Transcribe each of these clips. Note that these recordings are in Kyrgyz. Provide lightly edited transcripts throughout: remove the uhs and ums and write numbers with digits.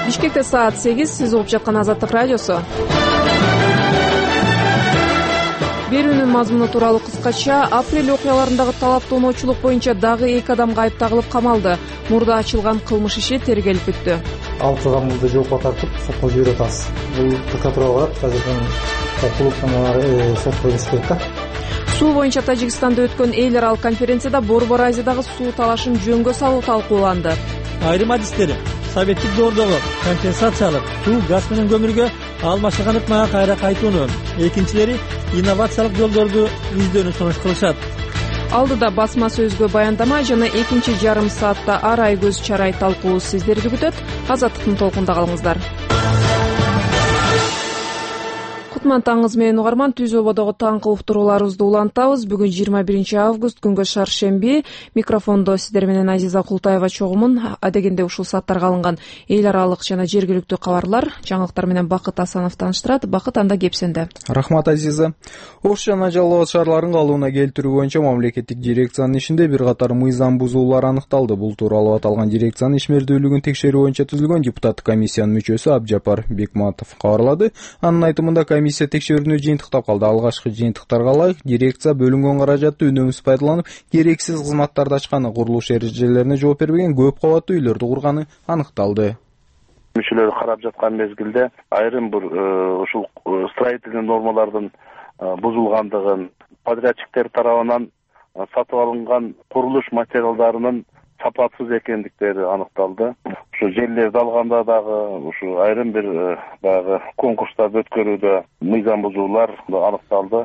Бишкекте саат 8, сиз угуп жаткан Азаттык радиосу. Берүүнүн мазмуну тууралуу кыскача: апрель окуяларындагы талаптооноочулук боюнча дагы 2 адамга айып тагылып камалды. Мурда ачылган кылмыш иши тергелип бүттү. 6 адамды жоопко тартып сотко жиберип атабыз. Бул прокуратурага барат, азыркы сотко келиш керек да. Суу боюнча Тажикстанда өткөн эл аралык конференцияда Борбор Азиядагы суу талашын жөнгө салуу талкууланды. Айрым адистер советтик доордогу компенсациялык суу, газ менен көмүргө алмашкан ыкмага кайра кайтууну, экинчилери инновациялык жолдорду издөөнү сунуш кылышат. Алдыда басма сөзгө баяндама жана экинчи жарым саатта ар ай көз чарай талкуу сиздерди күтөт. Азаттыктын толкунда калыңыздар. Кутман таңыңыз менен угарман, Түз ободогу таңкы уктурууларыбызды улантабыз. Бүгүн 21 август, күнгө шаршемби. Микрофондо сиздер менен Азиза Култаева чогумун. Адегенде ушул сааттарга алынган эл аралык жана жергиликтүү кабарлар, жаңылыктар менен Бакыт Асанов тааныштырат. Бакыт, анда кеп сенде. Рахмат, Азиза. Ош жана Жалал Абад шаарларын калыбына келтирүү боюнча мамлекеттик дирекциянын ишинде бир катар мыйзам бузуулар аныкталды. Бул тууралуу аталган дирекциянын ишмердүүлүгүн текшерүү боюнча түзүлгөн депутаттык комиссиянын мүчөсү Абжапар Бекматов кабарлады. Анын айтымында комиссия текшерүүнү жыйынтыктап калды. Алгачкы жыйынтыктарга ылайык, дирекция бөлүнгөн каражатты үнөмсүз пайдаланып, керексиз кызматтарды ачканы, курулуш эрежелерине жооп бербеген, көп кабаттуу үйлөрдү курганы аныкталды. Мүчөлөр карап жаткан мезгилде айрым бир ушул строительный нормалардын бузулгандыгын, подрядчиктер тарабынан сатып алынган курулуш материалдарынын сапатсыз экендиктери аныкталды. Ушу жерлерди алганда дагы ушу айрым бир баягы конкурстарды өткөрүүдө мыйзам бузуулар аныкталды.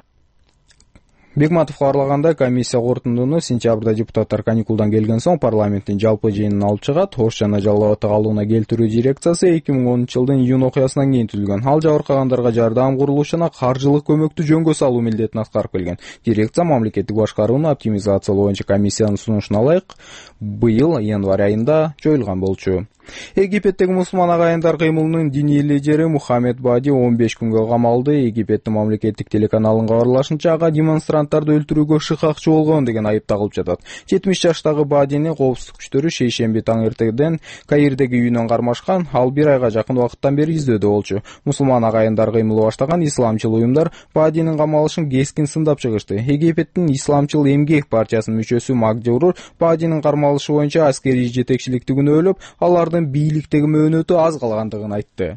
Бекматов кабарлагандай, комиссия корутундуну сентябрда депутаттар каникулдан келген соң парламенттин жалпы жыйынына алып чыгат. Ош жана Жалал Абад калыбына келтирүү дирекциясы 2010-жылдын июнь окуясынан кийин түзүлгөн. Ал жабыркагандарга жардам, курулуш жана каржылык көмөктү жөнгө салуу милдетин аткарып келген. Дирекция мамлекеттик башкарууну оптимизациялоо боюнча комиссиянын сунушуна ылайык быйыл январь айында жоюлган болчу. Египеттеги мусулман агайындар кыймылынын диний лидери Мухаммед Бади 15 күнгө камалды. Египеттин мамлекеттик телеканалынын кабарлашынча, ага демонстранттарды өлтүрүүгө шыкакчы болгон деген айып тагылып жатат. 70 жаштагы Бадини коопсуздук күчтөрү шейшемби таң эртеден Каирдеги үйүнөн кармашкан. Ал 1 айга жакын убакыттан бери издөөдө болчу. Мусулман агайындар кыймылы баштаган исламчыл уюмдар Бадинин камалышын кескин сындап чыгышты. Египеттин Исламчыл эмгек партиясынын мүчөсү Макжурур Бадинин кармалышы боюнча аскерий жетекчиликти күнөөлөп, алардын бийликтеги мөөнөтү аз калгандыгын айтты.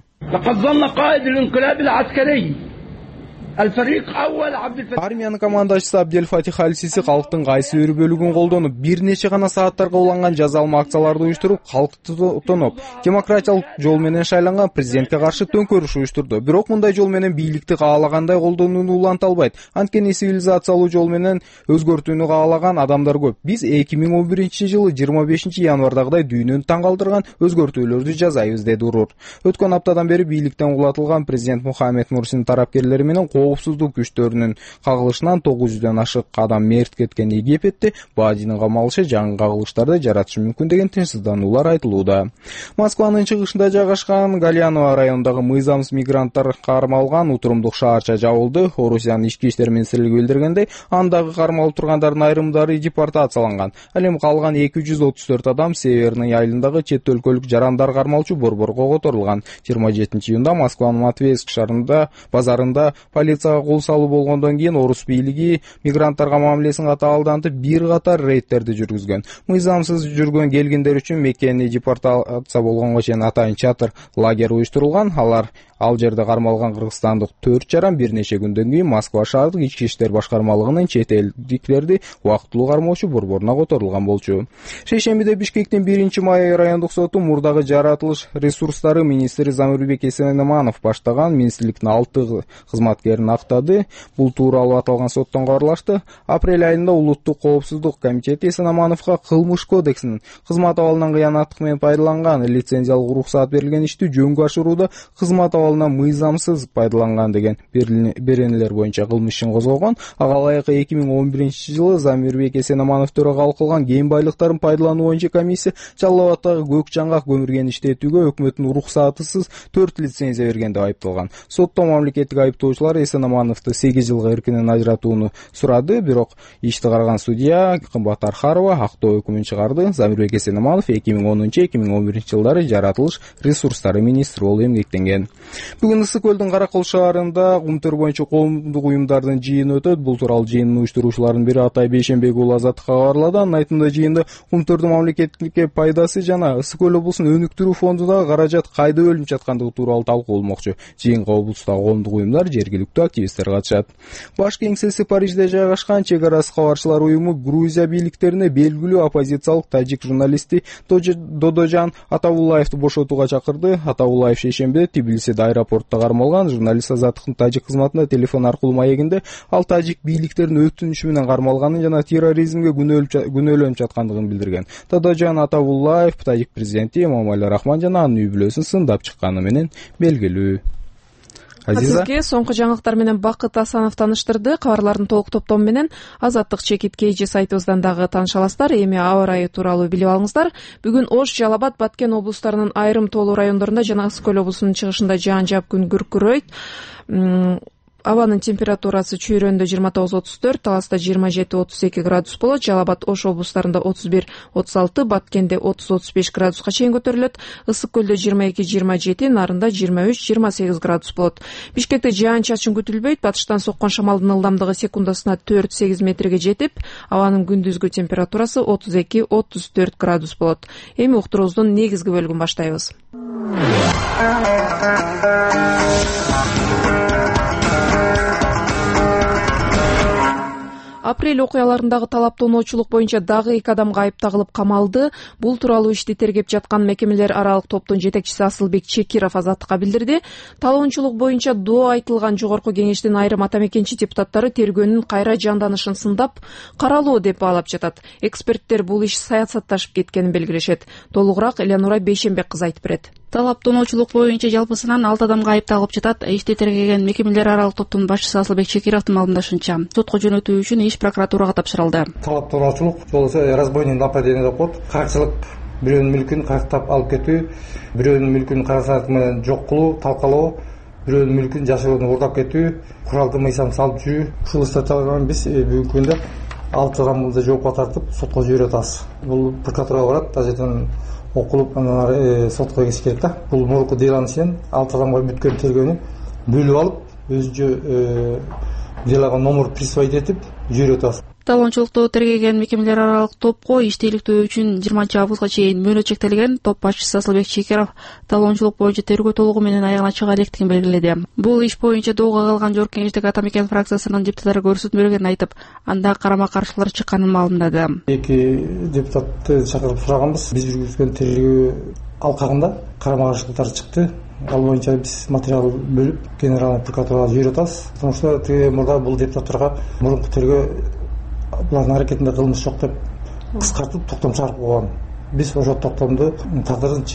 Армиянын командачысы Абдель Фатих Аль-Сиси калктын кайсы бир бөлүгүн колдонуп, бир нече гана сааттарга уланган жазалма акцияларды уюштуруп, калкты тоноп, демократиялык жол менен шайланган президентке каршы төңкөрүш уюштурду. Бирок мындай жол менен бийликти каалагандай колдонууну уланта албайт. Анткени цивилизациялуу жол менен өзгөртүүнү каалаган адамдар көп. Биз 2011-жылы 25 январдагыдай дүйнөнү таң калтырган өзгөртүүлөрдү жасайбыз, деди Урур. Өткөн аптадан бери бийликтен улатылган президент Мухаммед Мурсинин тарапкерлери менен коопсуздук күчтөрүнүн кагылышынан 900дөн ашык адам мерт кеткен Египетте Бадинин камалышы жаңы кагылыштарды жаратышы мүмкүн деген тынчсыздануулар айтылууда. Москванын чыгышында жайгашкан Гальяново районундагы мыйзамсыз мигранттар кармалган утурумдук шаарча жабылды. Орусиянын ички иштер министрлиги билдиргендей, андагы кармалып тургандардын айрымдары депортацияланган. Ал эми калган 234 адам Северный айылындагы чет өлкөлүк жарандар кармалчу борборго которулган. 27-июнда Москванын Матвеевск шаарында базарында полицияга кол салуу болгондон кийин орус бийлиги мигранттарга мамилесин катаалдантып бир катар рейдтерди жүргүзгөн. Мыйзамсыз жүргөн келгиндер үчүн Меккени депортация болгонго чейин атайын чатыр лагерь уюштурулган. Ал жерде кармалган кыргызстандык 4 жаран бир нече күндөн кийин Москва шаардык ички иштер башкармалыгынын чет элдиклерди убактылуу кармоочу борборуна которулган болчу. Шейшембиде Бишкектин 1-май райондук соту мурдагы жаратылыш ресурстары министри Замирбек Эсенеманов баштаган министрликтин 6 кызматкерин актады. Бул тууралуу аталган соттон кабарлашты. Апрель айында Улуттук коопсуздук комитети Эсенемановго кылмыш кодексинин кызмат абалынан кыянаттык менен пайдаланган лицензиялык уруксаат берилген ишти жөнгө ашырууда кызмат абалын потенциалынан мыйзамсыз пайдаланган деген беренелер боюнча кылмыш ишин козгогон. Ага ылайык 2011-жылы Замирбек Эсенаманов төрага кылган кийин байлыктарын пайдалануу боюнча комиссия Жалал Абаддагы көк жаңгак көмүргени иштетүүгө өкмөттүн уруксатысыз 4 лицензия берген деп айыпталган. Сотто мамлекеттик айыптоочулар Эсенамановду 8 жылга эркинен ажыратууну сурады, бирок ишти караган судья Кымбат Архарова актоо өкүмүн чыгарды. Замирбек Эсенаманов 2010-2011 жылдары жаратылыш ресурстары министри болуп эмгектенген. Бүгүн Ысык көлдүн Каракол шаарында кумтөр боюнча коомдук уюмдардын жыйыны өтөт. Бул тууралуу жыйындын уюштуруучуларынын бири Атай Бейшенбек уулу Азаттыкка кабарлады. Анын айтымында жыйында кумтөрдүн мамлекеттикке пайдасы жана Ысык көл облусунун өнүктүрүү фондундагы каражат кайда бөлүнүп жаткандыгы тууралуу талкуу болмокчу. Жыйынга облустагы коомдук уюмдар, жергиликтүү активисттер катышат. Баш кеңсеси Парижде жайгашкан чек арасы кабарчылар уюму Грузия бийликтерине белгилүү оппозициялык тажик журналисти Додожан Атабуллаевди бошотууга чакырды. Атабуллаев шейшембиде Тбилисиде аэропортто кармалган. Журналист Азаттыктын тажик кызматына телефон аркылуу маегинде ал тажик бийликтеринин өтүнүшү менен кармалганын жана терроризмге күнөөлөнүп жаткандыгын билдирген. Додожан Атабуллаев тажик президенти Эмомали Рахмон жана анын үй бүлөсүн сындап чыкканы менен белгилүү. Сизге соңку жаңылыктар менен Бакыт Асанов тааныштырды. Кабарлардын толук топтому менен Азаттык чекит KG сайтыбыздан дагы тааныша аласыздар. Эми аба ырайы тууралуу билип алыңыздар. Бүгүн Ош, Жалал Абад, Баткен облустарынын айрым тоолуу райондорунда жана Ысык көл облусунун чыгышында жаан жаап күн күркүрөйт. Абанын температурасы Чүйрөндө 29-34, Таласта 27-32 градус болот. Жалал Абад, Ош облустарында 31-36, Баткенде 30-35 градуска чейин көтөрүлөт. Ысык көлдө 22-27, Нарында 23-28 градус болот. Бишкекте жаан-чачын күтүлбөйт. Батыштан соккон шамалдын ылдамдыгы секундасына 4-8 метрге жетип, абанын күндүзгү температурасы 32-34 градус болот. Эми уктуруубуздун негизги бөлүгүн баштайбыз. Апрель окуяларындагы талаптоонуучулук боюнча дагы 2 адам айыпталып камалды. Бул тууралуу ишти тергеп жаткан мекемелер аралык топтун жетекчиси Асылбек Чекиров Азаттыкка билдирди. Талоончулук боюнча доо айтылган жогорку кеңештин айрым атамекенчи депутаттары тергөөнүн кайра жанданышын сындап, каралуу деп баалап жатат. Эксперттер бул иш саясатташып кеткенин белгилешет. Толугураак Элеонора Бейшенбек кыз айтып берет. Талаптоонуучулук боюнча жалпысынан 6 адамга айыпталып жатат. Ишти тергеген мекемелер аралык топтун башчысы Асылбек Чекировдун маалымдашынча, сотко жөнөтүү үчүн иш прокуратурага тапшырылды. Талаптоонуучулук жол разбойный нападение деп коет. Каракчылык, бирөөнүн мүлкүн карктап алып кетүү, бирөөнүн мүлкүн каражат менен жок кылуу, талкалоо, бирөөнүн мүлкүн жашырууну уурдап кетүү, куралды мыйзам салып жүрүү. Ушул иштер биз бүгүнкү күндө 6 адамды жоопко тартып сотко жиберип атабыз. Бул прокуратурага барат, ажетен окулуп анан сотко кириш керек да. Бул мурунку делонун ичинен 6 адамга бүткөн тергөөнү бөлүп алып, өзүнчө делого номер присвоить этип жиберип атабыз. Талоончулукту тергеген мекемелер аралык топко ишти иликтөө үчүн 20-августка чейин мөөнөт чектелген. Топ башчысы Асылбек Чекиров талоончулук боюнча тергөө толугу менен аягына чыга электигин белгиледи. Бул иш боюнча доого калган Жогорку Кеңештеги Атамекен фракциясынын депутаттары көрсөтмө бергенин айтып, анда карама-каршылар чыкканын маалымдады. 2 депутатты чакырып сураганбыз. Биз жүргүзгөн тергөө алкагында карама-каршылыктар чыкты. Ал боюнча биз материал бөлүп генеральный прокуратурага жиберип атабыз. Потому что мурда бул депутаттарга мурунку тергөө булардын аракетинде кылмыш жок деп кыскартып токтом чыгарып койгон. Биз ошол токтомду тагдырын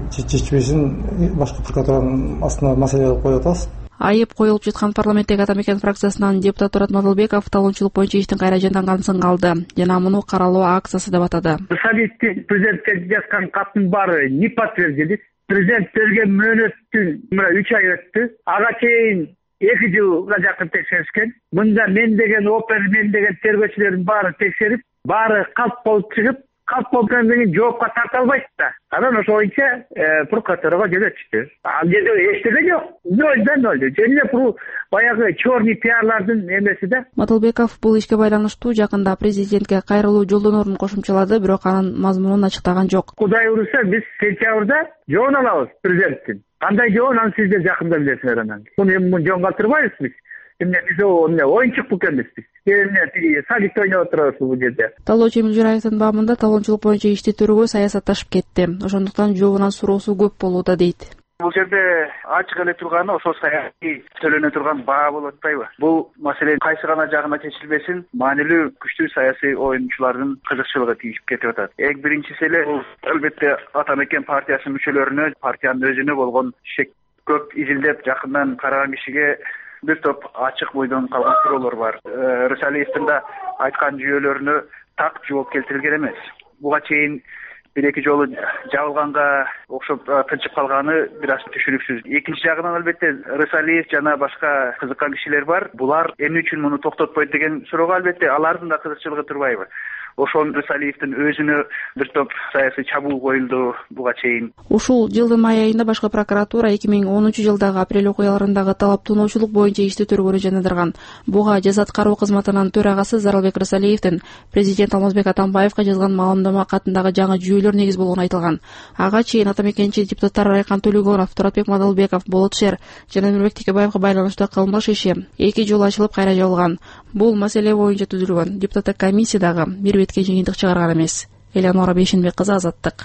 чечпесин башкы прокуратуранын астына маселе кылып коюп атабыз. Айып коюлуп жаткан парламенттеги Атамекен фракциясынан депутат Турат Мадылбеков талоончулук боюнча иштин кайра жанданганын сыңгалды жана муну каралоо акциясы деп атады. Советтин президентке жазган каттын баары не подтвердились. Президент берген мөөнөттүн 3 ай өттү. Ага чейин 2 жылга жакын текшеришкен. Мында мен деген опер, мен деген тергөөчүлөрдүн баары текшерип, баары калп болуп чыгып, калп болгондон кийин жоопко тарта албайт да. Анан ошол боюнча прокуратурага жөнөтүштү. Ал жерде эчтеке жок. Ноль. Жөн бул баягы черный пиарлардын эмеси да. Мадылбеков бул ишке байланыштуу жакында президентке кайрылуу жолдоноорун кошумчалады, бирок анын мазмунун ачыктаган жок. Кудай урса биз сентябрда жоон алабыз президенттин. Кандай жоон аны сиздер жакында билесиңер анан. Муну жоон калтырбайбыз биз. Биз оюнчук бул эмеспиз. Садик ойноп отурабыз бул жерде. Талоочу Эмил Жураевдин баамында талоончулук боюнча ишти төрөгөө саясатташып кетти. Ошондуктан жообунан суроосу көп болууда дейт. Бул жерде ачык эле турганы ошол саясий төлөнө турган баа болуп атпайбы? Бул маселе кайсы гана жагына чечилбесин, маанилүү күчтүү саясий оюнчулардын кызыкчылыгы тийип кетип атат. Эң биринчиси эле бул албетте Атамекен партиясынын мүчөлөрүнө, партиянын өзүнө болгон көп изилдеп жакындан караган кишиге бир топ ачык бойдон калган суроолор бар. Рысалиевдин да айткан жүйөлөрүнө так жооп келтирилген эмес. Буга чейин бир-эки жолу жабылганга окшоп тынчып калганы бир аз түшүнүксүз. Экинчи жагынан албетте Рысалиев жана башка кызыккан кишилер бар. Булар эмне үчүн муну токтотпойт деген суроого албетте алардын да кызыкчылыгы турбайбы? Ошон Рысалиевдин өзүнө бир топ саясий чабуул коюлду буга чейин. Ушул жылдын май айында башкы прокуратура 2010-жылдагы апрель окуяларындагы талап-тоноочулук боюнча ишти тергөөнү жандырган. Буга Жаза аткаруу кызматынын төрагасы Зарылбек Рысалиевдин президент Алмазбек Атамбаевга жазган маалымдама катындагы жаңы жүйөлөр негиз болгону айтылган. Ага чейин атамекенчи депутаттар Райкан Төлөгөнов, Туратбек Мадалбеков, Болот Шер жана Нурбек Текебаевга байланыштуу кылмыш иши 2 жолу ачылып кайра жабылган. Бул маселе боюнча түзүлгөн депутаттык комиссия дагы бир бетке жыйынтык чыгарган эмес. Элеонора Бейшенбек кызы, Азаттык.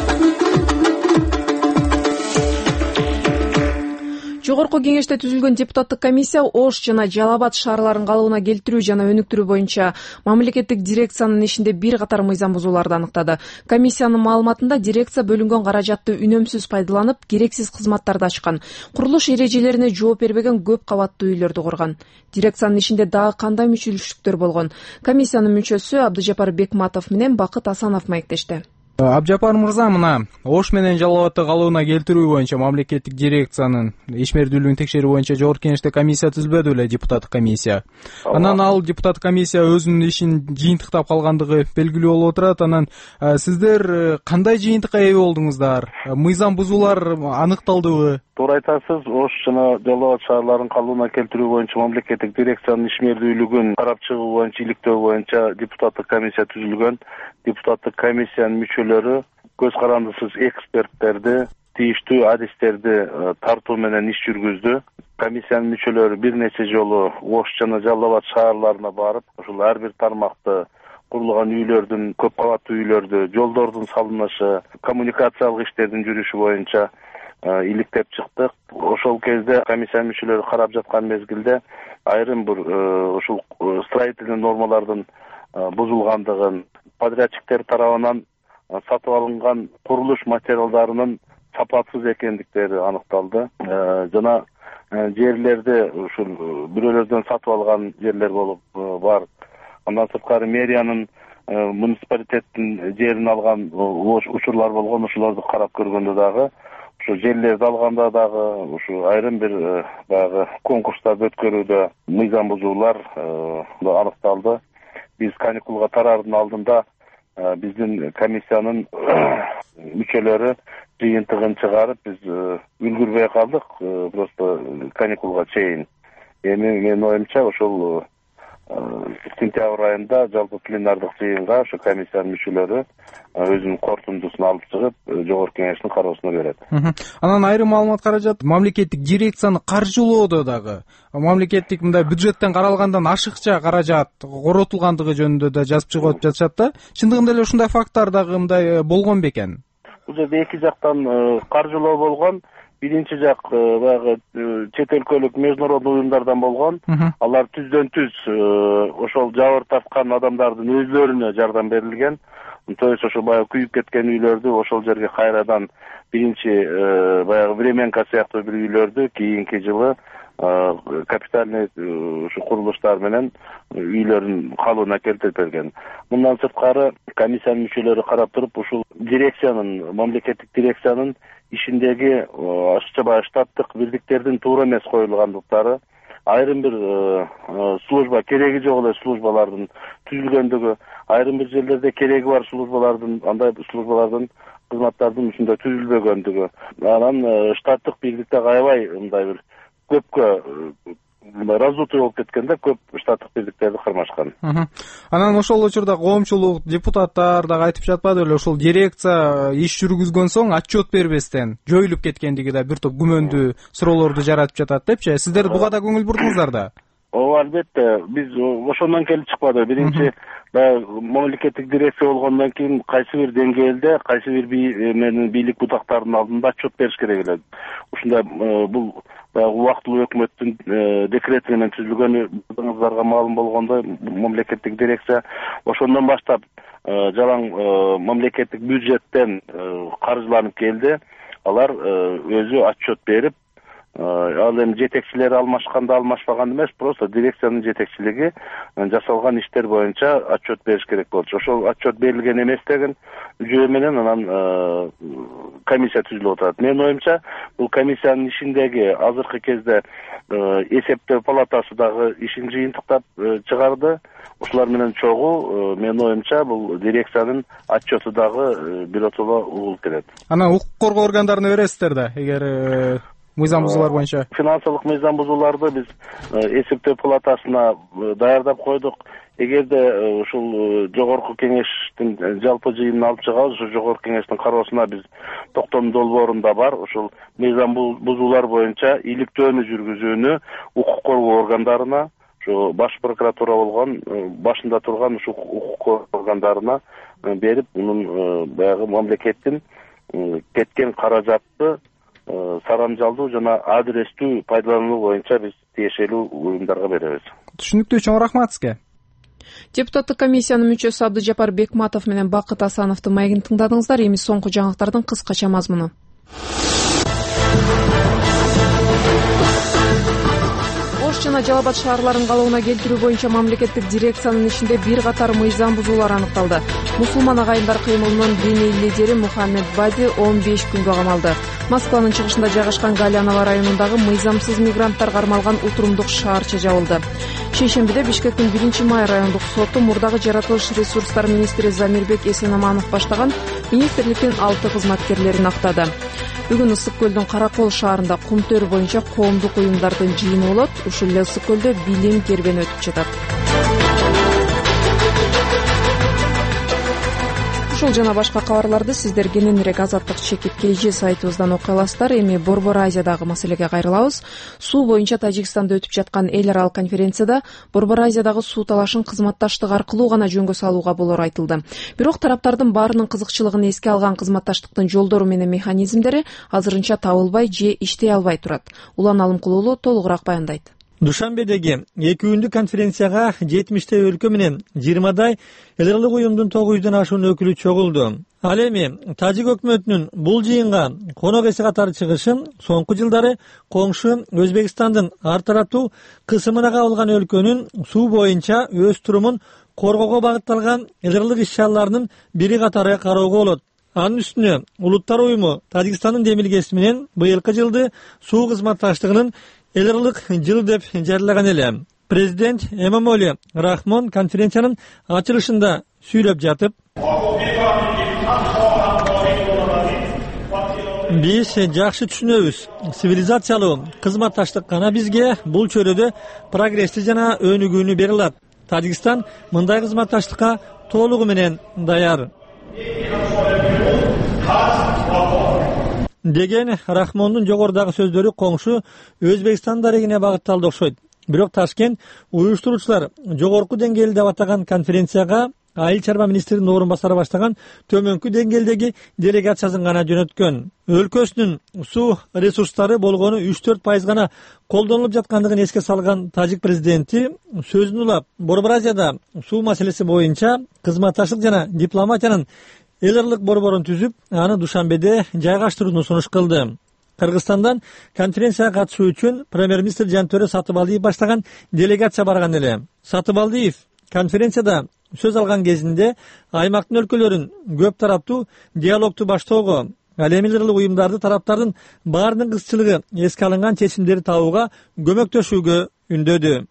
Жогорку кеңеште түзүлгөн депутаттык комиссия Ош жана Жалал Абад шаарларын калыбына келтирүү жана өнүктүрүү боюнча мамлекеттик дирекциянын ишинде бир катар мыйзам бузууларды аныктады. Комиссиянын маалыматында дирекция бөлүнгөн каражатты үнөмсүз пайдаланып, керексиз кызматтарды ачкан, курулуш эрежелерине жооп бербеген көп кабаттуу үйлөрдү курган. Дирекциянын ишинде дагы кандай мүчүлүштүктөр болгон? Комиссиянын мүчөсү Абдыжапар Бекматов менен Бакыт Асанов маектешти. Абдыжапар мырза, мына Ош менен Жалал Абадты калыбына келтирүү боюнча мамлекеттик дирекциянын ишмердүүлүгүн текшерүү боюнча жогорку кеңеште комиссия түзүлбөдү беле, депутаттык комиссия. Анан ал депутаттык комиссия өзүнүн ишин жыйынтыктап калгандыгы белгилүү болуп отурат. Анан сиздер кандай жыйынтыкка ээ болдуңуздар? Мыйзам бузуулар аныкталдыбы? Туура айтасыз. Ош жана Жалал Абад шаарларын калыбына келтирүү боюнча мамлекеттик дирекциянын ишмердүүлүгүн карап чыгуу боюнча иликтөө боюнча депутаттык комиссия түзүлгөн. Депутаттык комиссиянын мүчөлөрү көз карандысыз эксперттерди, тийиштүү адистерди тартуу менен иш жүргүздү. Комиссиянын мүчөлөрү бир нече жолу Ош жана Жалал Абад шаарларына барып, ошол ар бир тармакты, курулган үйлөрдүн, көп кабаттуу үйлөрдү, жолдордун салынышы, коммуникациялык иштердин жүрүшү боюнча иликтеп чыктык. Ошол кезде комиссиянын мүчөлөрү карап жаткан мезгилде айрым бир ушул строительный нормалардын бузулгандыгын, подрядчиктер тарабынан сатып алынган курулуш материалдарынын сапатсыз экендиктери аныкталды. Жана жерлерде ушул бирөөлөрдөн сатып алган жерлер болуп бар. Андан сырткары мэриянын муниципалитеттин жерин алган учурлар болгон. Ошолорду карап көргөндө дагы ушу жерлерди алганда дагы ушу айрым бир баягы конкурстарды өткөрүүдө мыйзам бузуулар аныкталды. Биз каникулга тараардын алдында биздин комиссиянын мүчөлөрү жыйынтыгын чыгарып, биз үлгүрбөй калдык просто каникулга чейин. Эми менин оюмча ошол сентябрь айында жалпы пленардык жыйынга ошо комиссиянын мүчөлөрү өзүнүн корутундусун алып чыгып, жогорку кеңештин кароосуна берет. Анан айрым маалымат каражат мамлекеттик дирекцияны каржылоодо дагы мамлекеттик мындай бюджеттен каралгандан ашыкча каражат коротулгандыгы жөнүндө да жазып чыгып жатышат да. Чындыгында эле ушундай факттар дагы мындай болгон бекен? Бул жерде эки жактан каржылоо болгон. Биринчи жак баягы чет өлкөлүк международный уюмдардан болгон. Алар түздөн-түз ошол жабыр тарткан адамдардын өзлөрүнө жардам берилген. То есть ошо баягы күйүп кеткен үйлөрдү ошол жерге кайрадан биринчи баягы временка сыяктуу бир үйлөрдү кийинки жылы капитальный ушу курулуштар менен үйлөрүн калыбына келтирип берген. Мындан сырткары комиссиянын мүчөлөрү карап туруп, ушул дирекциянын, мамлекеттик дирекциянын ишиндеги ашча штаттык бирдиктердин туура эмес коюлгандыктары, айрым бир служба кереги жок эле службалардын түзүлгөндүгү, айрым бир жерлерде кереги бар службалардын, андай службалардын кызматтардын ичинде түзүлбөгөндүгү. Анан штаттык бирдикте аябай мындай бир көпкө разутый болуп кеткенде көп штаттык бирдиктерди кармашкан. Анан ошол учурда коомчулук, депутаттар дагы айтып жатпады беле, ошол дирекция иш жүргүзгөн соң отчет бербестен жоюлуп кеткендиги да бир топ күмөндүү суроолорду жаратып жатат депчи. Сиздер буга да көңүл бурдуңуздар да? Ооба, албетте. Биз ошондон келип чыкпады. Биринчи мамлекеттик дирекция болгондон кийин кайсы бир деңгээлде, кайсы бир бийлик бутактарынын алдында отчет бериш керек эле. Ушундай бул убактылуу өкмөттүн декрети менен түзүлгөн, баарыңыздарга маалым болгондой, мамлекеттик дирекция ошондон баштап жалаң мамлекеттик бюджеттен каржыланып келди. Алар өзү отчет берип, Ал эми жетекчилери алмашканда алмашпаганда эмес, просто дирекциянын жетекчилиги жасалган иштер боюнча отчет бериш керек болчу. Ошол отчет берилген эмес деген жөө менен анан комиссия түзүлүп атат. Менин оюмча, бул комиссиянын ишиндеги азыркы кезде эсептөө палатасы дагы ишин жыйынтыктап чыгарды. Ушулар менен чогуу менин оюмча бул дирекциянын отчету дагы биротоло угулуп келет. Анан укук коргоо органдарына бересиздер да, эгер мыйзам бузуулар боюнча? Финансылык мыйзам бузууларды биз эсептөө палатасына даярдап койдук. Эгерде ушул жогорку кеңештин жалпы жыйынын алып чыгабыз, ошо жогорку кеңештин кароосуна биз токтом долбоорунда бар. Ушул мыйзам бузуулар боюнча иликтөөнү жүргүзүүнү укук коргоо органдарына, ошо баш прокуратура болгон башында турган ушул укук коргоо органдарына берип, мунун баягы мамлекеттин кеткен каражатты сарамжалдуу жана адырестүү пайдалануу боюнча биз тиешелүү уюмдарга беребиз. Түшүнүктүү, чоң рахмат сизге. Депутаттык комиссиянын мүчөсү Абдыжапар Бекматов менен Бакыт Асановдун маегин тыңдадыңыздар. Эми соңку жаңылыктардын кыскача мазмуну. Ош жана Жалал Абад шаарларын калыбына келтирүү боюнча мамлекеттик дирекциянын ишинде бир катар мыйзам бузуулар аныкталды. Мусулман агайындар кыймылынын диний лидери Мухаммед Бади 15 күнгө камалды. Москванын чыгышында жайгашкан Галяново районундагы мыйзамсыз мигранттар кармалган утурумдук шаарча жабылды. Шейшембиде Бишкектин 1-май райондук соту мурдагы жаратылыш ресурстар министри Замирбек Эсенаманов баштаган министрликтин 6 кызматкерлерин актады. Бүгүн Ысык көлдүн Каракол шаарында кум төр боюнча коомдук уюмдардын жыйыны болот. Ушул эле Ысык көлдө билим кербени өтүп жатат. Ушул жана башка кабарларды сиздер кененирээк Азаттык чекит KG сайтыбыздан окуй аласыздар. Эми Борбор Азиядагы маселеге кайрылабыз. Суу боюнча Тажикстанда өтүп жаткан эл аралык конференцияда Борбор Азиядагы суу талашын кызматташтык аркылуу гана жөнгө салууга болору айтылды. Бирок тараптардын баарынын кызыкчылыгын эске алган кызматташтыктын жолдору менен механизмдери азырынча табылбай же иштей албай турат. Улан Алымкулуулу толугураак баяндайт. Душанбедеги 2 күндүк конференцияга 70 өлкө менен 20 эл аралык уюмдун 900 ашуун өкүлү чогулду. Ал эми Тажик өкмөтүнүн бул жыйынга конок эси катары чыгышы соңку жылдары коңшу Өзбекстандын ар тараптуу кысымына кабылган өлкөнүн суу боюнча өз турумун коргоого багытталган эл аралык иш-чараларынын бири катары кароого болот. Анын үстүнө Улуттар уюму Тажикстандын демилгеси менен быйылкы жылды суу кызматташтыгынын эл аралык жыл деп жарыялаган эле. Президент Эмомали Рахмон конференциянын ачылышында сүйлөп жатып, биз жакшы түшүнөбүз, цивилизациялуу кызматташтык гана бизге бул чөйрөдө прогрессти жана өнүгүүнү бере алат. Тажикстан мындай кызматташтыкка толугу менен даяр деген Рахмондун жогорудагы сөздөрү коңшу Өзбекстан дарегине багытталды окшойт. Бирок Ташкент уюштуруучулар жогорку деңгээлде деп атаган конференцияга айыл чарба министринин орун басары баштаган төмөнкү деңгээлдеги делегациясын гана жөнөткөн. Өлкөсүнүн суу ресурстары болгону 3-4% гана колдонулуп жаткандыгын эске салган Тажик президенти сөзүн улап, Борбор Азияда суу маселеси боюнча кызматташтык жана дипломатиянын эл аралык борборун түзүп, аны Душанбеде жайгаштырууну сунуш кылды. Кыргызстандан конференцияга катышуу үчүн премьер-министр Жантөрө Сатыбалдиев баштаган делегация барган эле. Сатыбалдиев конференцияда сөз алган кезинде аймактын өлкөлөрүн көп тараптуу диалогту баштоого, ал эми эл аралык уюмдарды тараптардын баарынын кызыкчылыгы эске алынган чечимдерди табууга көмөктөшүүгө үндөдү.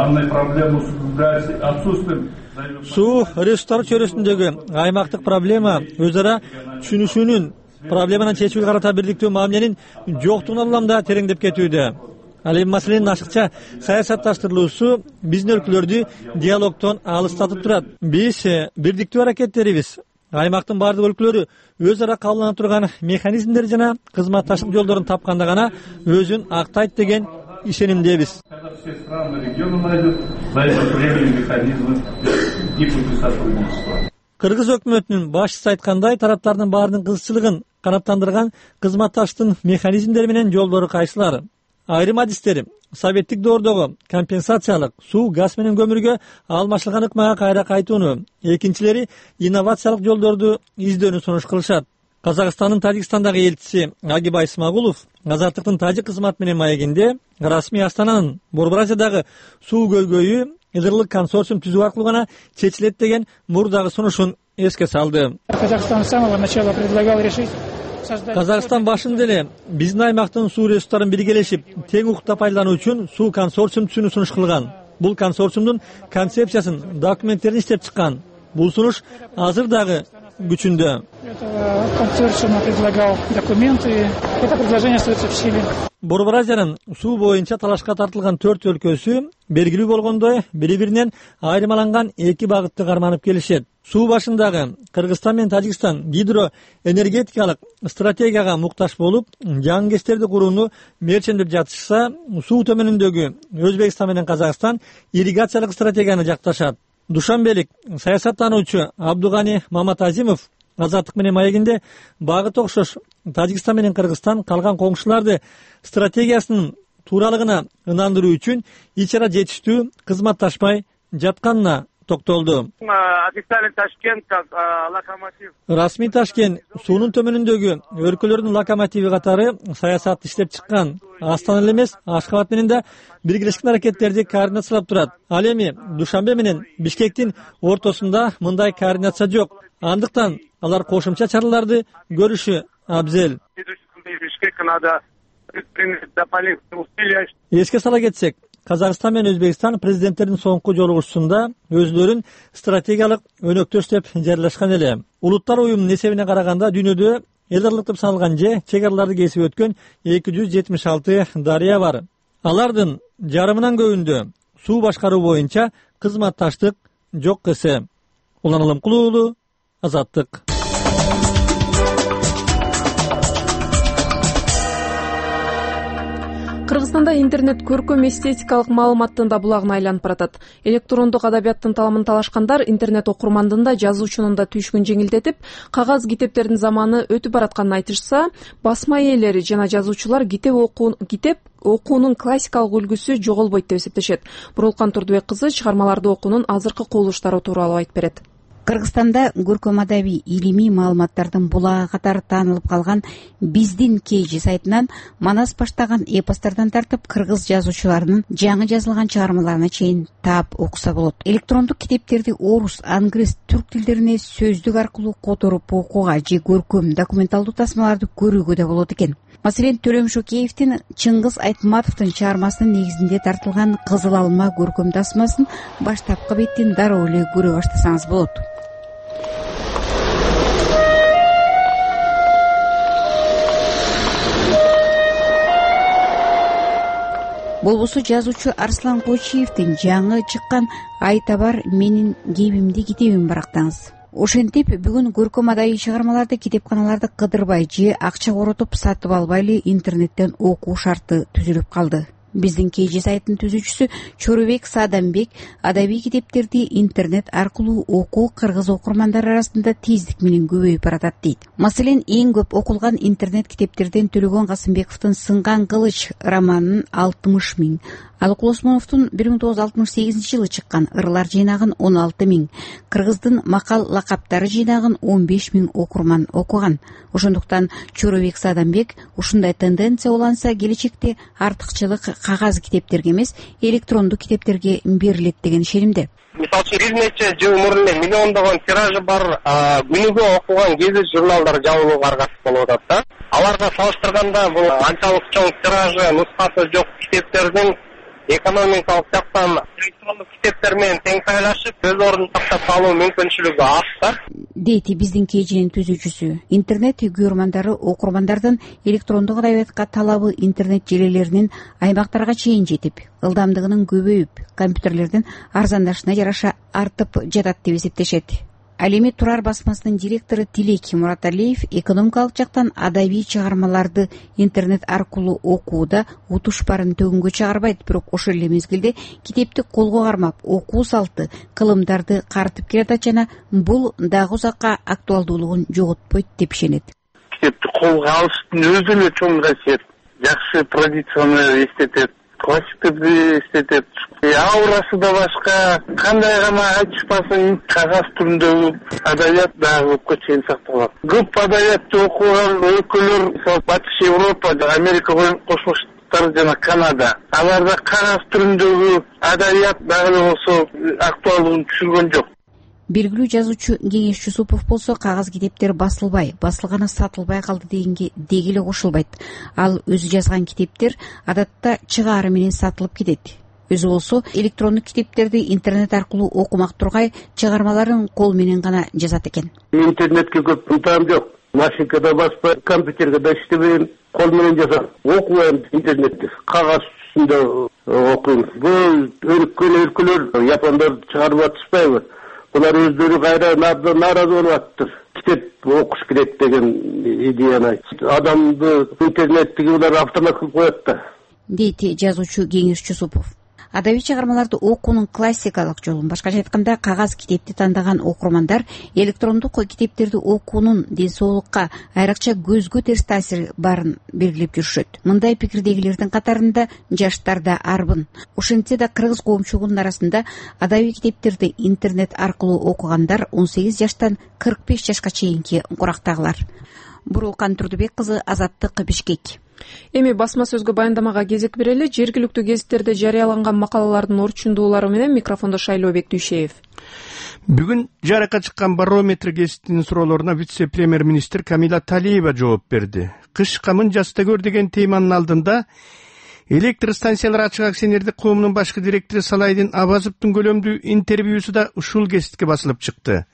Суу ресурстары чөйрөсүндөгү аймактык проблема өз ара түшүнүшүүнүн проблеманы чечүүгө карата бирликтүү мамиленин жоктугуна улам да тереңдеп кетүүдө. Ал эми маселенин ашыкча саясатташтырылуусу биздин өлкөлөрдү диалогтон алыстатып турат. Биз бирдиктүү аракеттерибиз аймактын бардык өлкөлөрү өз ара кабылдана турган механизмдер жана кызматташтык жолдорун тапканда гана өзүн актайт деген ишенимдебиз. Кыргыз өкмөтүнүн башчысы айткандай, тараптардын баарынын кызыкчылыгын канааттандырган кызматташтыктын механизмдери менен жолдору кайсылар? Айрым адистер советтик доордогу компенсациялык суу, газ менен көмүргө алмашылган ыкмага кайра кайтууну, экинчилери инновациялык жолдорду издөөнү сунуш кылышат. Казакстандын Тажикстандагы элчиси Агибай Исмагулов Азаттыктын тажик кызматы менен маегинде расмий Астананын Борборазиядагы суу көйгөйү Идырлык консорциум түзүү аркылуу гана чечилет деген мурдагы сунушун эске салды. Казакстан с самого начала предлагал решить. Казакстан башында эле биздин аймактын суу ресурстарын биргелешип, тең укукта пайдалануу үчүн суу консорциум түзүүнү сунуш кылган. Бул консорциумдун концепциясын, документтерин иштеп чыккан. Бул сунуш азыр дагы күчүндө. Консорциум предлагал документы. Это предложение остается в силе. Борборазиянын суу боюнча талашка тартылган 4 өлкөсү белгилүү болгондой бири-биринен айырмаланган 2 багытты карманып келишет. Суу башындагы Кыргызстан менен Тажикстан гидроэнергетикалык стратегияга муктаж болуп, жаңы кечтерди курууну мерчендеп жатышса, суу төмөнүндөгү Өзбекстан менен Казакстан ирригациялык стратегияны жакташат. Душанбелик саясаттануучу Абдугани Маматазимов Азаттык менен маегинде багыт окшош Тажикстан менен Кыргызстан калган коңшуларды стратегиясынын тууралыгына ынандыруу үчүн ич ара жетиштүү кызматташпай жатканына токтолду. Расмий Ташкент суунун төмөнүндөгү өлкөлөрдүн локомотиви катары саясатты иштеп чыккан. Астана эле эмес, Ашхабад менен да биргелешкен аракеттерди координациялап турат. Ал эми Душанбе менен Бишкектин ортосунда мындай координация жок. Андыктан алар кошумча чараларды көрүшү абзел. Эске сала кетсек, Казакстан менен Өзбекстан президенттердин соңку жолугушуусунда өзлөрүн стратегиялык өнөктөш деп жарыялашкан эле. Улуттар уюмунун эсебине караганда дүйнөдө эл ырдык деп саналган же чек араларды кесип өткөн 276 дарыя бар. Алардын жарымынан көбүндө суу башкаруу боюнча кызматташтык жок эсе. Улан Алымкулуу уулу, Азаттык. Кыргызстанда интернет көркөм эстетикалык маалыматтын да булагына айланып баратат. Электрондук адабияттын таламын талашкандар интернет окурмандын да жазуучунун да түйшүгүн жеңилдетип, кагаз китептердин заманы өтүп баратканын айтышса, басма ээлери жана жазуучулар китеп окуунун классикалык үлгүсү жоголбойт деп эсептешет. Бурулкан Турдубек кызы чыгармаларды окуунун азыркы кубулуштары тууралуу айтып берет. Кыргызстанда көркөм адабий илимий маалыматтардын булагы катары таанылып калган Биздин Кейжи сайтынан манас баштаган эпостордон тартып кыргыз жазуучуларынын жаңы жазылган чыгармаларына чейин таап окуса болот. Электрондук китептерди орус, англис, түрк тилдерине сөздүк аркылуу которуп окууга же көркөм документалдуу тасмаларды көрүүгө да болот экен. Маселен, Төрөм Шокеевдин Чыңгыз Айтматовдун чыгармасынын негизинде тартылган Кызыл алма көркөм тасмасын баштапкы беттин дароо эле көрө баштасаңыз болот. Болбосо жазуучу Арслан Койчиевдин жаңы чыккан Айтабар менин кебимди китебин барактаңыз. Ошентип бүгүн көркөм адабий чыгармаларды китепканаларды кыдырбай же акча коротуп сатып албай эле интернеттен окуу шарты түзүлүп калды. Биздин Кейжи сайтынын түзүүчүсү Чорубек Садамбек адабий китептерди интернет аркылуу окуу кыргыз окурмандары арасында тездик менен көбөйүп баратат дейт. Маселен, эң көп окулган интернет китептерден Төлөгөн Касымбековдун Сынган кылыч романынын 60 000, Алык Осмоновдун 1968 жылы чыккан Ырлар жыйнагын 16 000, Кыргыздын макал лакаптары жыйнагын 15 000 окурман окуган. Ошондуктан Чорубек Садамбек ушундай тенденция уланса келечекте артыкчылык кагаз китептерге эмес, электрондук китептерге берилет деген ишенимде. Мисалы үчүн бир нече жыл мурун миллиондогон тиражы бар күнүгө окуган гезит журналдар жабылууга аргасыз болуп атат да. Аларга салыштырганда бул анчалык чоң тиражы, нускасы жок китептердин экономикалык жактан электрондук китептер менен тең тайлашып, өз ордун тактап калуу мүмкүнчүлүгү аз да. Дейт Биздин Кейжинин түзүүчүсү. Интернет көрөрмандары окурмандардын электрондук адабиятка талабы интернет желелеринин аймактарга чейин жетип, ылдамдыгынын көбөйүп, компьютерлердин арзандашына жараша артып жатат деп эсептешет. Ал эми Турар басмасынын директору Тилек Мураталиев экономикалык жактан адабий чыгармаларды интернет аркылуу окууда утуш барын төгүнгө чыгарбайт, бирок ошол эле мезгилде китепти колго кармап окуу салты, кылымдарды карытып келатат жана бул дагы узакка актуалдуулугун жоготпойт деп ишенет. Китепти колго алыштын өзү эле чоң касиет, жакшы традицияны эстетет. классиктерди иштетет. Аурасы да башка, кандай гана айтышпасын кагаз түрүндөгү адабият дагы көпкө чейин сакталат. Көп адабиятты окуган өлкөлөр, мисалы Батыш Европа, Америка Кошмо Штаттары жана Канада, аларда кагаз түрүндөгү адабият дагы болсо актуалдыгын түшүргөн жок. Белгилүү жазуучу Кеңеш Жусупов болсо кагаз китептер басылбай, басылганы сатылбай калды дегенге деги эле кошулбайт. Ал өзү жазган китептер адатта чыгаары менен сатылып кетет. Өзү болсо электрондук китептерди интернет аркылуу окумак тургай, чыгармаларын кол менен гана жазат экен. Интернетке көп ынтам жок. Машинкада баспай, компьютерге да иштебейм, кол менен жазам. Окуйм интернетте, кагаз үстүндө окуйм. Бул өлкөлөр япондар чыгарып атышпайбы? Булар өздөрү кайра нааразы болуп атыптыр. Китеп окуш керек деген идеяны адамды интернеттеги булар автомат кылып коет да, дейт жазуучу Кеңеш Жусупов. Адабий чыгармаларды окуунун классикалык жолун, башкача айтканда кагаз китепти тандаган окурмандар электрондук китептерди окуунун ден соолукка, айрыкча көзгө терс таасири барын белгилеп жүрүшөт. Мындай пикирдегилердин катарында жаштар да арбын. Ошентсе да кыргыз коомчулугунун арасында адабий китептерди интернет аркылуу окугандар 18 жаштан 45 жашка чейинки курактагылар. Бурулкан Турдубек кызы, Азаттык, Бишкек. Эми басма сөзгө баяндамага кезек берели. Жергиликтүү гезиттерде жарыяланган макалалардын орчундуулары менен микрофондо Шайлообек Дүйшеев. Бүгүн жарыкка чыккан Барометр гезитинин суроолоруна вице-премьер-министр Камила Талиева жооп берди. Кыш камын жаста көр деген теманын алдында электр станциялар ачык акционердик коомунун башкы директору Салайдин Абазовдун көлөмдүү интервьюсу да ушул гезитке басылып чыкты.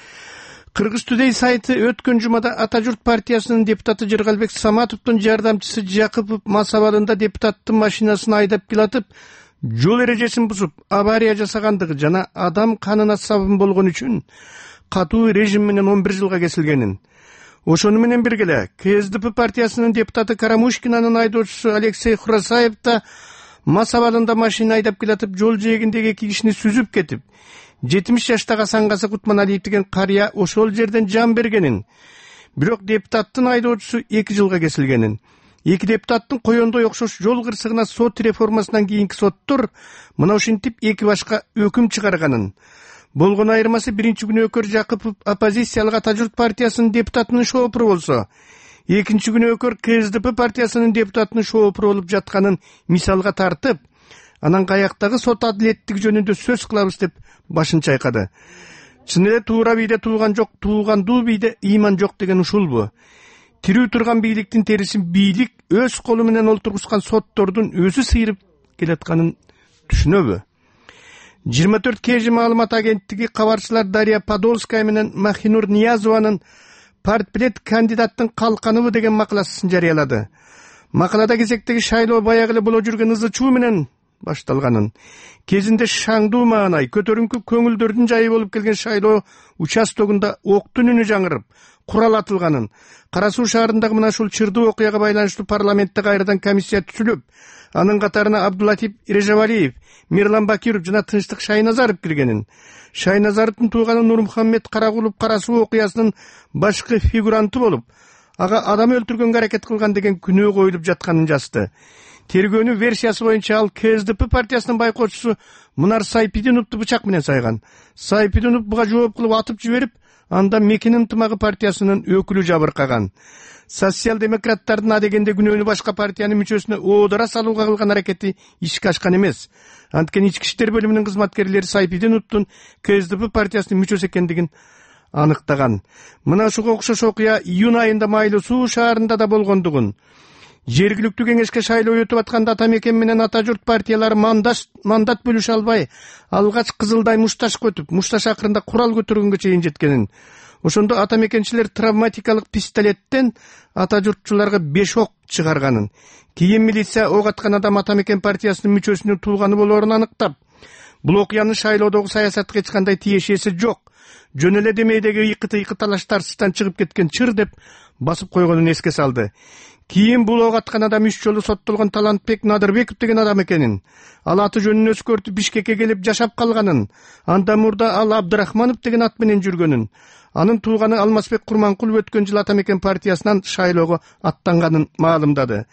Кыргыз Today сайты өткөн жумада Ата журт партиясынын депутаты Жыргалбек Саматовдун жардамчысы Жакыпов мас абалында депутаттын машинасын айдап келатып, жол эрежесин бузуп, авария жасагандыгы жана адам канына сабын болгон үчүн катуу режим менен 11 жылга кесилгенин. Ошону менен бирге эле КСДП партиясынын депутаты Карамушкинанын айдоочусу Алексей Хурасаев да мас абалында машина айдап келатып, жол жээгиндеги 2 кишини сүзүп кетип, 70 жаштагы Асангасы Кутманалиев деген карыя ошол жерден жан бергенин. Бирок депутаттын айдоочусу 2 жылга кесилгенин. Эки депутаттын коёндой окшош жол кырсыгына сот реформасынан кийинки соттор мына ушинтип 2 башка өкүм чыгарганын. Болгон айырмасы биринчи күнү Өкөр Жакыпов оппозициялык Ата журт партиясынын депутатынын шоопуру болсо, экинчи күнү Өкөр КСДП партиясынын депутатынын шоопуру болуп жатканын мисалга тартып, анан каяктагы сот адилеттиги жөнүндө сөз кылабыз деп башын чайкады. Чын эле туура бийде туулган жок, туулгандуу бийде ыйман жок деген ушулбу? Тирүү турган бийликтин терисин бийлик өз колу менен олтургускан соттордун өзү сыйрып келатканын түшүнөбү? 24 КЖ маалымат агенттиги кабарчылар Дарья Подолская менен Махинур Ниязованын партбилет кандидаттын калканыбы деген макаласын жарыялады. Макалада кезектеги шайлоо баягы эле боло жүргөн ызы чуу менен башталганын, кезинде шаңдуу маанай, көтөрүңкү көңүлдөрдүн жайы болуп келген шайлоо участогунда октун үнү жаңырып, курал атылганын, Кара Суу шаарындагы мына ушул чырдуу окуяга байланыштуу парламентте кайрадан комиссия түзүлүп, анын катарына Абдулатип Режавалиев, Мирлан Бакиров жана Тынчтык Шайназаров киргенин. Шайназаровдун тууганы Нурмухаммед Карагулов Кара Суу окуясынын башкы фигуранты болуп, ага адам өлтүргөнгө аракет кылган деген күнөө коюлуп жатканын жазды. Тергөөнүн версиясы боюнча ал КСДП партиясынын байкоочусу Мунар Сайпидиновду бычак менен сайган. Сайпидинов буга жооп кылып атып жиберип, анда Мекин ынтымагы партиясынын өкүлү жабыркаган. Социал-демократтардын адегенде күнөөнү башка партиянын мүчөсүнө оодора салууга кылган аракети ишке ашкан эмес. Анткени ички иштер бөлүмүнүн кызматкерлери Сайпидиновдун КСДП партиясынын мүчөсү экендигин аныктаган. Мына ушуга окшош окуя июнь айында Майлуу Суу шаарында да болгондугун, жергиликтүү кеңешке шайлоо өтүп атканда Ата Мекен менен Ата журт партиялары мандат бөлүшө албай, алгач Кызылдай Мушташка өтүп, Мушташ акырында курал көтөргөнгө чейин жеткенин. Ошондо Ата Мекенчилер травматикалык пистолеттен Ата журтчуларга 5 ок чыгарганын. Кийин милиция ок аткан адам Ата Мекен партиясынын мүчөсүнүн туулганы болоорун аныктап, бул окуянын шайлоодогу саясатка эч кандай тиешеси жок, жөн эле демейдеги ыйкы талаш тартыштан чыгып кеткен чыр деп басып койгонун эске салды. Кийин бул ок аткан адам 3 жолу соттолгон Талантбек Надырбеков деген адам экенин, ал аты жөнүн өзгөртүп Бишкекке келип жашап калганын, анда мурда ал Абдрахманов деген ат менен жүргөнүн, анын тууганы Алмазбек Курманкулов өткөн жылы Ата Мекен партиясынан шайлоого аттанганын маалымдады.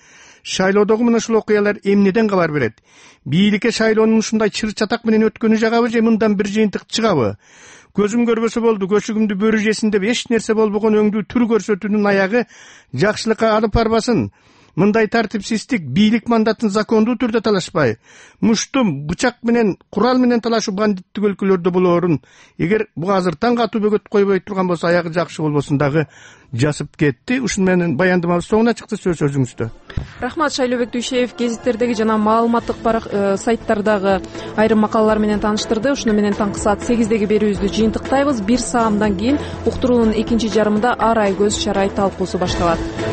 шайлоодогу мына ушул окуялар эмнеден кабар берет? Бийликке шайлоонун ушундай чыр чатак менен өткөнү жагабы же мындан бир жыйынтык чыгабы? Көзүм көрбөсө болду, көчүгүмдү бөрү жесин деп эч нерсе болбогон өңдүү түр көрсөтүүнүн аягы жакшылыкка алып барбасын. Мындай тартипсиздик бийлик мандатын закондуу түрдө талашпай, муштум, бычак менен, курал менен талашуу бандиттик өлкөлөрдө болоорун, эгер буга азыртан катуу бөгөт койбой турган болсо аягы жакшы болбосун дагы жазып кетти. Ушун менен баяндамабыз соңуна чыкты. Сөз өзүңүздө. Рахмат Шайлообек Дүйшеев гезиттердеги жана маалыматтык сайттардагы айрым макалалар менен тааныштырды. Ушуну менен таңкы саат 8деги берүүбүздү жыйынтыктайбыз. Бир саамдан кийин уктуруунун экинчи жарымында ар ай көз шарай талкуусу башталат.